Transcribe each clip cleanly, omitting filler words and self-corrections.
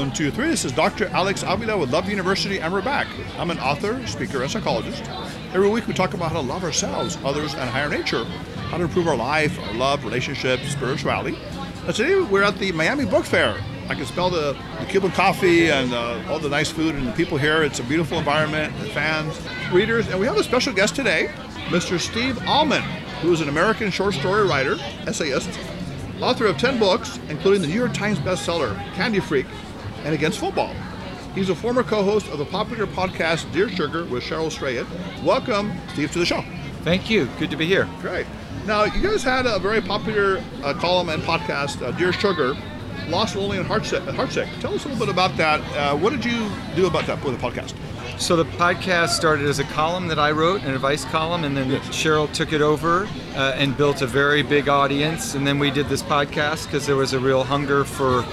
1, 2, 3. This is Dr. Alex Avila with Love University, and we're back. I'm an author, speaker, and psychologist. Every week we talk about how to love ourselves, others, and higher nature, how to improve our life, our love, relationships, spirituality. And today we're at the Miami Book Fair. I can smell the Cuban coffee and all the nice food and the people here. It's a beautiful environment, the fans, readers, and we have a special guest today, Mr. Steve Almond, who is an American short story writer, essayist, author of 10 books, including the New York Times bestseller, Candy Freak, and Against Football. He's a former co-host of the popular podcast, Dear Sugar, with Cheryl Strayed. Welcome, Steve, to the show. Thank you. Good to be here. Great. Now, you guys had a very popular column and podcast, Dear Sugar, Lost, Lonely, and Heartsick. Tell us a little bit about that. What did you do about that with the podcast? So the podcast started as a column that I wrote, an advice column, and then Cheryl took it over and built a very big audience. And then we did this podcast because there was a real hunger for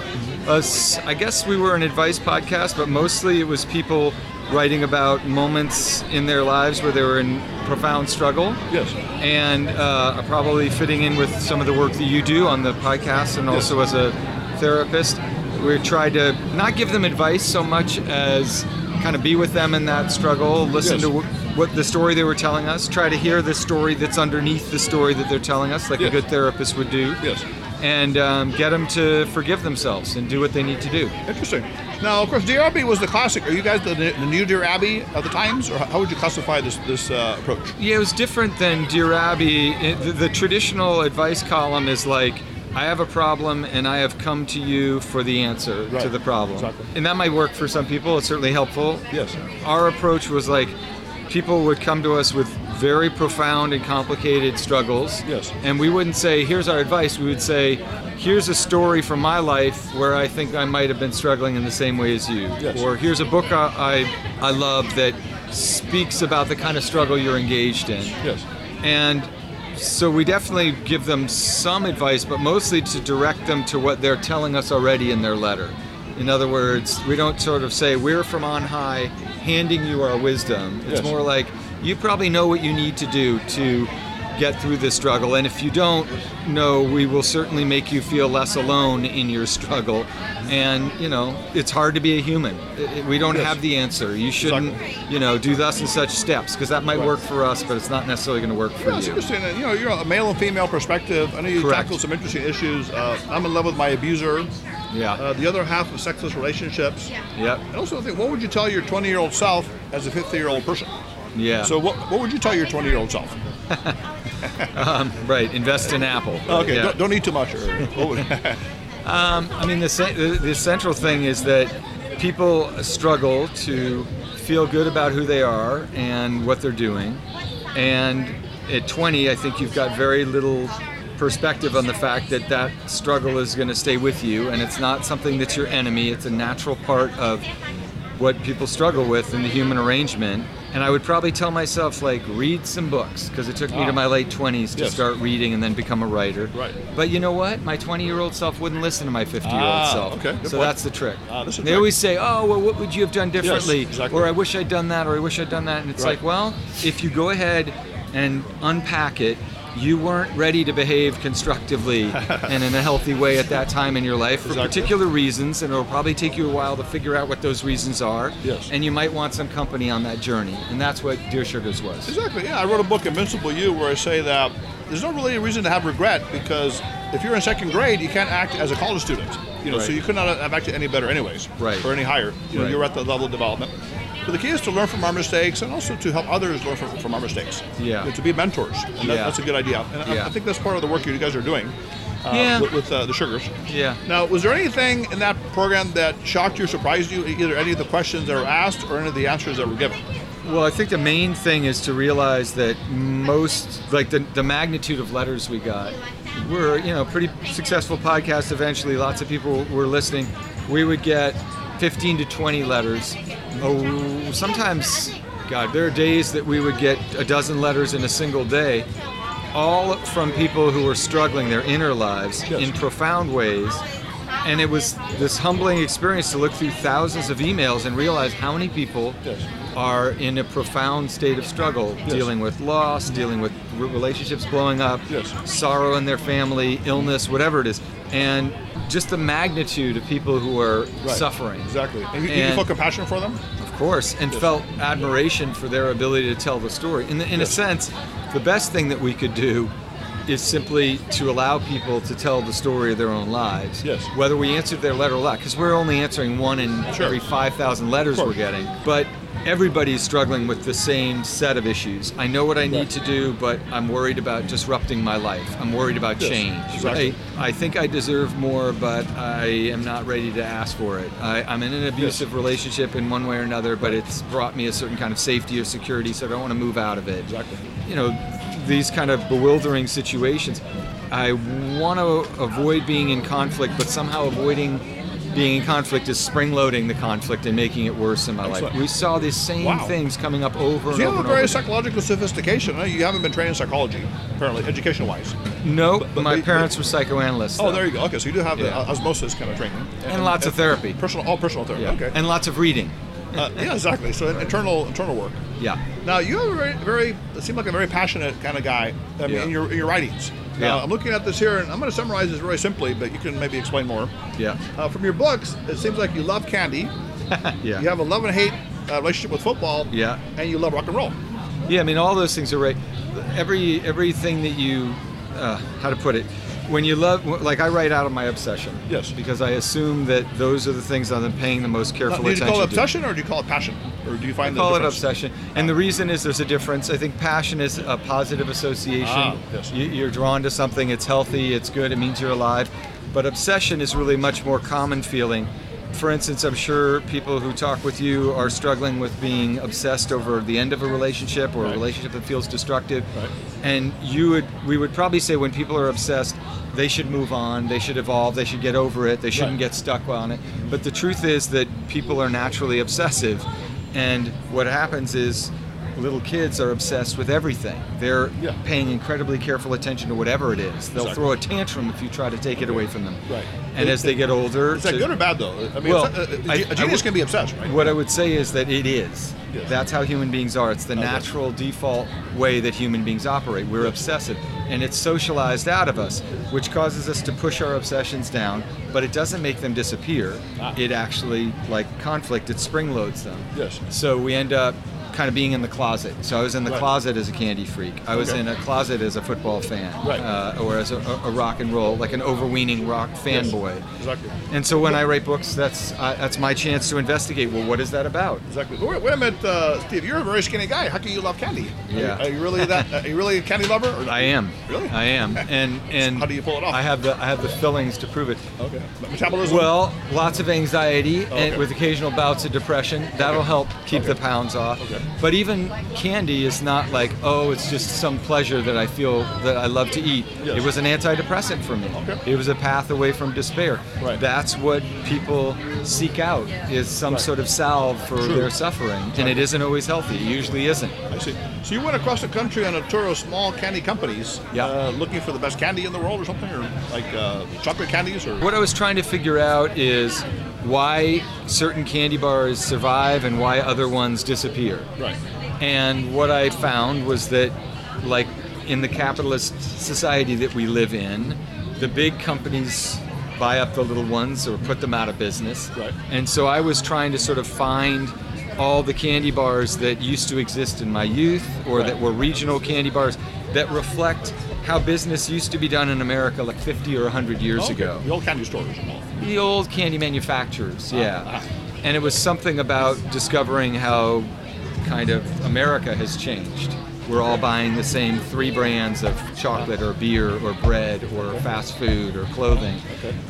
us. I guess we were an advice podcast, but mostly it was people writing about moments in their lives where they were in profound struggle. Yes. And probably fitting in with some of the work that you do on the podcast and also as a therapist. We tried to not give them advice so much as kind of be with them in that struggle, listen to what the story they were telling us, try to hear the story that's underneath the story that they're telling us, like a good therapist would do, and get them to forgive themselves and do what they need to do. Interesting. Now, of course, Dear Abby was the classic. Are you guys the new Dear Abby of the Times, or how would you classify this approach? Yeah, it was different than Dear Abby. The traditional advice column is like, I have a problem and I have come to you for the answer to the problem. Exactly. And that might work for some people. It's certainly helpful. Yes. Our approach was like, people would come to us with very profound and complicated struggles. Yes. And we wouldn't say, here's our advice. We would say, here's a story from my life where I think I might have been struggling in the same way as you. Yes. Or here's a book I love that speaks about the kind of struggle you're engaged in. Yes. And so we definitely give them some advice, but mostly to direct them to what they're telling us already in their letter. In other words, we don't sort of say, we're from on high handing you our wisdom. It's more like, you probably know what you need to do to get through this struggle. And if you don't know, we will certainly make you feel less alone in your struggle. And, it's hard to be a human. We don't have the answer. You shouldn't, do thus and such steps, because that might work for us, but it's not necessarily going to work for you. It's interesting. You're a male and female perspective. I know you tackle some interesting issues. I'm in love with my abuser. Yeah. The other half of sexless relationships. Yep. And also, what would you tell your 20-year-old self as a 50-year-old person? Yeah. So what would you tell your 20-year-old self? Right. Invest in Apple. Okay. Yeah. Don't eat too much. The central thing is that people struggle to feel good about who they are and what they're doing. And at 20, I think you've got very little perspective on the fact that that struggle is going to stay with you, and it's not something that's your enemy. It's a natural part of what people struggle with in the human arrangement. And I would probably tell myself, read some books, because it took me to my late 20s to start reading and then become a writer. Right. But you know what? My 20-year-old self wouldn't listen to my 50-year-old self. Okay. Good so point. that's the trick. They always say, what would you have done differently? Yes, exactly. Or I wish I'd done that, or I wish I'd done that. And it's like, well, if you go ahead and unpack it, you weren't ready to behave constructively and in a healthy way at that time in your life for particular reasons, and it'll probably take you a while to figure out what those reasons are. Yes. And you might want some company on that journey, and that's what Dear Sugars was. Exactly. Yeah, I wrote a book, Invincible You, where I say that there's not really a reason to have regret, because if you're in second grade, you can't act as a college student. So you could not have acted any better anyways, or any higher. You're at the level of development. But the key is to learn from our mistakes, and also to help others learn from our mistakes. Yeah. To be mentors. And that's a good idea. And I think that's part of the work you guys are doing with the Sugars. Yeah. Now, was there anything in that program that shocked you or surprised you, either any of the questions that were asked or any of the answers that were given? Well, I think the main thing is to realize that most, the magnitude of letters we got, we're, pretty successful podcast eventually, lots of people were listening. We would get 15 to 20 letters. Sometimes, there are days that we would get a dozen letters in a single day, all from people who were struggling their inner lives in profound ways. And it was this humbling experience to look through thousands of emails and realize how many people are in a profound state of struggle, dealing with loss, dealing with relationships blowing up, sorrow in their family, illness, whatever it is. And just the magnitude of people who are suffering. Exactly. And you feel compassion for them? Of course, and felt admiration for their ability to tell the story. In a sense, the best thing that we could do is simply to allow people to tell the story of their own lives. Yes. Whether we answered their letter or not, because we're only answering one in every 5,000 letters we're getting. But everybody's struggling with the same set of issues. I know what I need to do, but I'm worried about disrupting my life. I'm worried about change. Exactly. I think I deserve more, but I am not ready to ask for it. I'm in an abusive relationship in one way or another, but it's brought me a certain kind of safety or security, so I don't want to move out of it. Exactly. You know, these kind of bewildering situations. I want to avoid being in conflict, but somehow avoiding being in conflict is spring-loading the conflict and making it worse in my life. We saw these same things coming up over and over. So you have a very psychological sophistication. You haven't been trained in psychology, apparently, education-wise. No, but my parents were psychoanalysts. Oh, there you go. Okay, so you do have the osmosis kind of training. And lots of therapy. Personal therapy, okay. And lots of reading. Yeah, exactly. So internal work. Yeah. Now you have a very it seems like a very passionate kind of guy. I mean, in your writings. Now I'm looking at this here, and I'm going to summarize this very simply, but you can maybe explain more. Yeah. From your books, it seems like you love candy. Yeah. You have a love and hate relationship with football. Yeah. And you love rock and roll. Yeah, I mean all those things are right. Everything that you, how to put it. When you love, like I write out of my obsession. Yes. Because I assume that those are the things I'm paying the most careful attention to. Do you call it obsession or do you call it passion? Or do you find I call it obsession. And the reason is there's a difference. I think passion is a positive association. Yes. You're drawn to something, it's healthy, it's good, it means you're alive. But obsession is really much more common feeling. For instance, I'm sure people who talk with you are struggling with being obsessed over the end of a relationship or a relationship that feels destructive. Right. And we would probably say when people are obsessed, they should move on, they should evolve, they should get over it, they shouldn't get stuck on it. But the truth is that people are naturally obsessive. And what happens is little kids are obsessed with everything. They're paying incredibly careful attention to whatever it is. They'll throw a tantrum if you try to take it away from them. Right. And as they get older... Is that good or bad, though? I mean, a genius can be obsessed, right? What I would say is that it is. Yes. That's how human beings are. It's the natural default way that human beings operate. We're obsessive. And it's socialized out of us, which causes us to push our obsessions down, but it doesn't make them disappear. It actually, like conflict, it spring-loads them. Yes. So we end up kind of being in the closet. So I was in the closet as a candy freak. I was in a closet as a football fan, or as a rock and roll, like an overweening rock fanboy. Exactly. And so when I write books, that's my chance to investigate. Well, what is that about? Exactly. Wait a minute, Steve. You're a very skinny guy. How can you love candy? Yeah. Are you really that? Are you really a candy lover? Or I am. Really? I am. And how do you pull it off? I have the fillings to prove it. Okay. Metabolism. Well, lots of anxiety and with occasional bouts of depression. That'll help keep the pounds off. Okay. But even candy is not like, oh, it's just some pleasure that I feel that I love to eat. Yes. It was an antidepressant for me. Okay. It was a path away from despair. Right. That's what people seek out, is some sort of salve for their suffering. And it isn't always healthy. It usually isn't. I see. So you went across the country on a tour of small candy companies, looking for the best candy in the world or something, or like chocolate candies? Or what I was trying to figure out is why certain candy bars survive and why other ones disappear. Right. And what I found was that, like in the capitalist society that we live in, the big companies buy up the little ones or put them out of business. Right. And so I was trying to sort of find all the candy bars that used to exist in my youth, or that were regional candy bars that reflect how business used to be done in America like 50 or 100 years ago. The old candy stores. The old candy manufacturers, And it was something about discovering how kind of America has changed. We're all buying the same 3 brands of chocolate or beer or bread or fast food or clothing.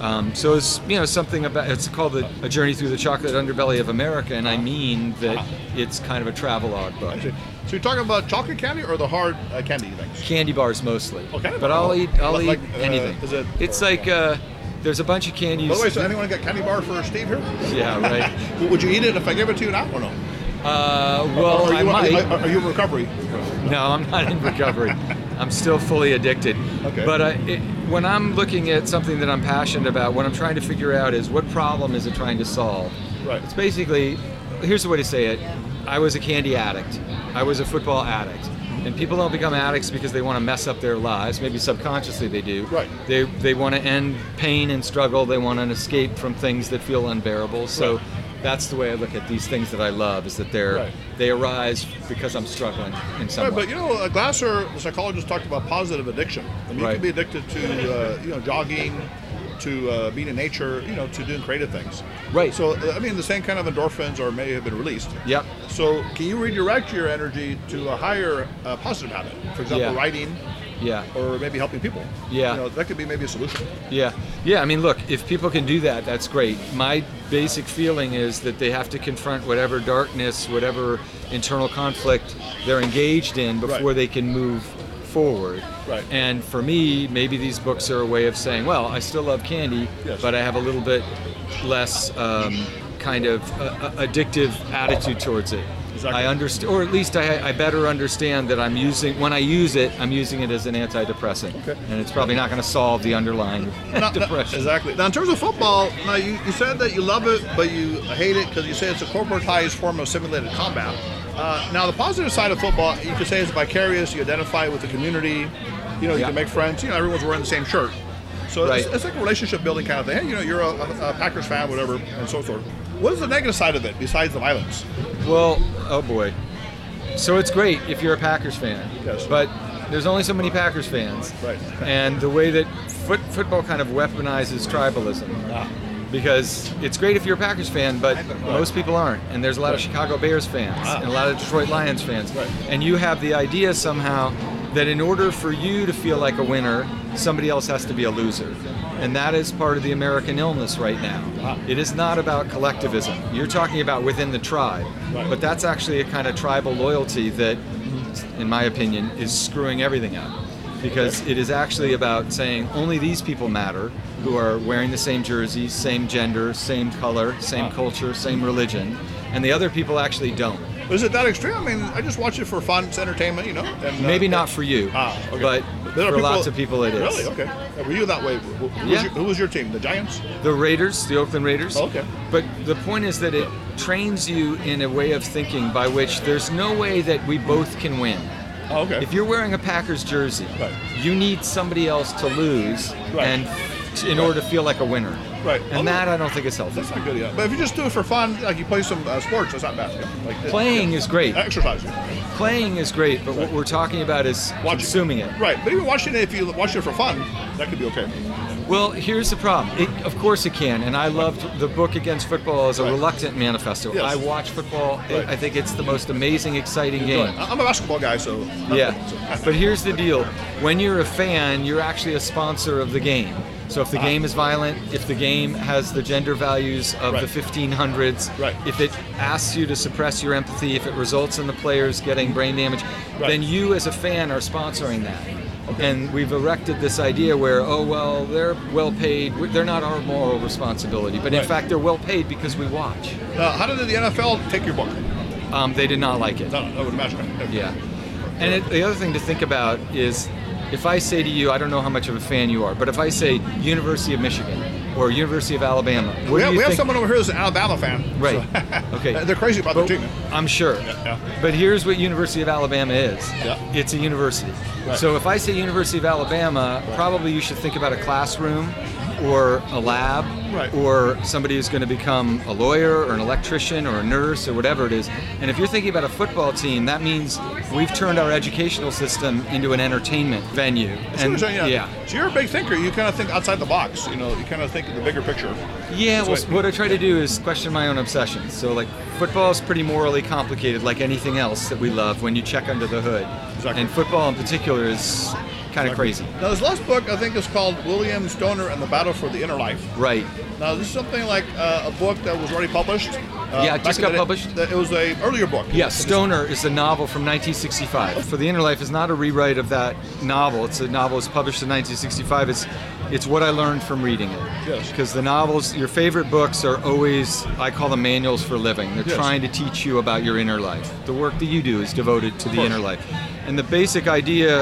So it's something about, it's called A Journey Through the Chocolate Underbelly of America, and I mean that it's kind of a travelogue book. So you're talking about chocolate candy or the hard candy things? Candy bars mostly. Okay. But I'll eat anything. It's like there's a bunch of candies. By the way, so anyone got candy bar for Steve here? Yeah, right. Would you eat it if I gave it to you now or no? Well, I might. Are you in recovery? No, I'm not in recovery. I'm still fully addicted. Okay. But when I'm looking at something that I'm passionate about, what I'm trying to figure out is what problem is it trying to solve? Right. It's basically, here's the way to say it. I was a candy addict. I was a football addict. And people don't become addicts because they want to mess up their lives. Maybe subconsciously they do. Right. They want to end pain and struggle. They want an escape from things that feel unbearable. So Right. that's the way I look at these things that I love, is that Right. they arise because I'm struggling in some Right, way. but you know, Glasser, the psychologist, talked about positive addiction. I mean, you Right. can be addicted to jogging, to being in nature, to doing creative things. Right. So I mean, the same kind of endorphins or may have been released. Yep. So can you redirect your energy to a higher positive habit? For example, Yeah. writing, Yeah. or maybe helping people. Yeah. That could be maybe a solution. Yeah. I mean, look, if people can do that, that's great. My basic feeling is that they have to confront whatever darkness, whatever internal conflict they're engaged in before Right. they can move forward. Right. And for me, maybe these books are a way of saying, well, I still love candy, Yes. but I have a little bit less kind of addictive attitude towards it. Exactly. I understand, or at least I better understand that when I use it, I'm using it as an antidepressant. Okay. And it's probably not going to solve the underlying depression. Exactly. Now, in terms of football, now you said that you love it, but you hate it because you say it's a corporatized form of simulated combat. Now, the positive side of football, you could say, is vicarious. You identify with the community. You Yeah. can make friends. Everyone's wearing the same shirt. So Right. it's like a relationship building kind of thing. Hey, you're a Packers fan, whatever, and so forth. What is the negative side of it besides the violence? Well, oh boy. So it's great if you're a Packers fan. Yes. But there's only so many Packers fans. Right. And the way that football kind of weaponizes tribalism. Because it's great if you're a Packers fan, but most people aren't. And there's a lot of Chicago Bears fans and a lot of Detroit Lions fans. Right. And you have the idea somehow that in order for you to feel like a winner, somebody else has to be a loser. And that is part of the American illness right now. It is not about collectivism. You're talking about within the tribe. Right. But that's actually a kind of tribal loyalty that, in my opinion, is screwing everything up. Because it is actually about saying only these people matter, who are wearing the same jerseys, same gender, same color, same culture, same religion, and the other people actually don't. Is it that extreme? I mean, I just watch it for fun, it's entertainment, And, Maybe not for you, okay. but There are for people- lots of people it is. Really? Okay. Were you that way? Yeah. Who was your team? The Giants? The Raiders, the Oakland Raiders. Oh, okay. But the point is that it trains you in a way of thinking by which there's no way that we both can win. Oh, okay. If you're wearing a Packers jersey, Right. you need somebody else to lose Right. in order to feel like a winner. Right. And that I don't think is healthy. That's not good, yeah. But if you just do it for fun, like you play some sports, that's not bad. Yeah? Like Playing is great. Exercise. Playing is great, but what we're talking about is Watching. consuming it. Right. But even watching it, if you watch it for fun, that could be okay. Well, here's the problem. Of course it can, and I loved the book Against Football as a Right. reluctant manifesto. Yes. I watch football. Right. I think it's the most amazing, exciting game. I'm a basketball guy, so. Yeah, but here's the deal. When you're a fan, you're actually a sponsor of the game. So if the game is violent, if the game has the gender values of Right. the 1500s, Right. if it asks you to suppress your empathy, if it results in the players getting brain damage, Right. then you as a fan are sponsoring that. Okay. And we've erected this idea where, oh, well, they're well paid. They're not our moral responsibility. But in Right. fact, they're well paid because we watch. How did the NFL take your book? They did not like it. No, I would imagine. Yeah. And the other thing to think about is if I say to you, I don't know how much of a fan you are, but if I say University of Michigan or University of Alabama, what We do have, you we have think? someone over here who's an Alabama fan. Right. so- Okay. They're crazy about But their team. I'm sure. Yeah. But here's what University of Alabama is. Yeah. It's a university. Right. So if I say University of Alabama, probably you should think about a classroom or a lab Right. or somebody who's going to become a lawyer or an electrician or a nurse or whatever it is. And if you're thinking about a football team, that means we've turned our educational system into an entertainment venue. So you're a big thinker. You kind of think outside the box. You kind of think of the bigger picture. Yeah, well, That's what I try to do is question my own obsessions. So, like, football is pretty morally complicated, like anything else that we love when you check under the hood. Exactly. And football in particular is kind of crazy. Now, this last book, I think, is called William Stoner and the Battle for the Inner Life. Right. Now, this is something like a book that was already published. Yeah, it back just in got the day. published. It was a earlier book. Yeah, Stoner is a novel from 1965. For the Inner Life is not a rewrite of that novel. It's a novel that's published in 1965. It's what I learned from reading it. Yes. Because the novels, your favorite books are always, I call them manuals for living. They're Yes. trying to teach you about your inner life. The work that you do is devoted to the course. inner life. And the basic idea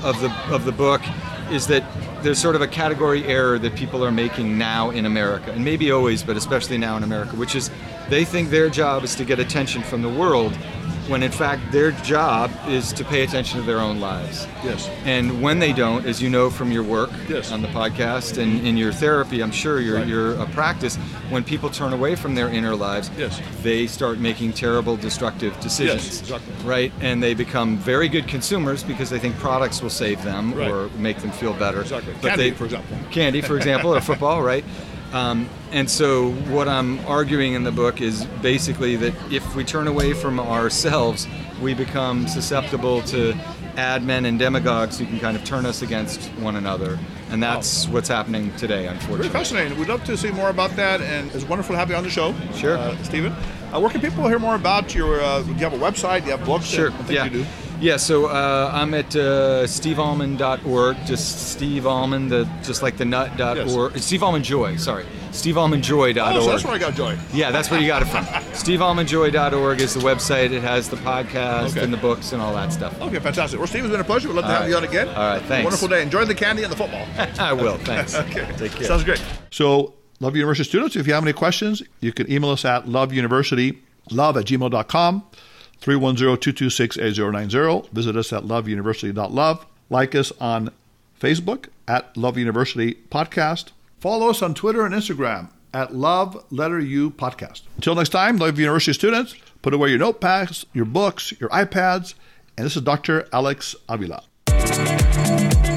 of the book is that there's sort of a category error that people are making now in America, and maybe always, but especially now in America, which is they think their job is to get attention from the world, when in fact their job is to pay attention to their own lives. Yes. And when they don't, as you know from your work Yes. on the podcast and in your therapy, I'm sure your practice, when people turn away from their inner lives, Yes. they start making terrible, destructive decisions. Yes, exactly. Right? And they become very good consumers because they think products will save them Right. or make them feel better. Exactly. But Candy, for example. Candy, for example, or football, right? And so what I'm arguing in the book is basically that if we turn away from ourselves, we become susceptible to admen and demagogues who can kind of turn us against one another. And that's what's happening today, unfortunately. Very fascinating. We'd love to see more about that, and it's wonderful to have you on the show. Sure. Stephen. Where can people hear more about your, do you have a website, do you have books? Sure, and things yeah. you do? Yeah, so I'm at stevealmond.org, just Steve Almond, just like the nut.org. Yes. Steve Almond Joy, sorry. stevealmondjoy.org. Oh, so that's where I got joy. Yeah, that's where you got it from. stevealmondjoy.org is the website. It has the podcast Okay. and the books and all that stuff. Okay, fantastic. Well, Steve, it's been a pleasure. We'd love to All have right. you on again. All right, thanks. Wonderful day. Enjoy the candy and the football. I will, thanks. Okay. Take care. Sounds great. So, Love University students, if you have any questions, you can email us at loveuniversitylove@gmail.com, 310-226-8090. Visit us at loveuniversity.love. Like us on Facebook at Love University Podcast. Follow us on Twitter and Instagram at Love_U Podcast. Until next time, Love University students, put away your notepads, your books, your iPads, and this is Dr. Alex Avila.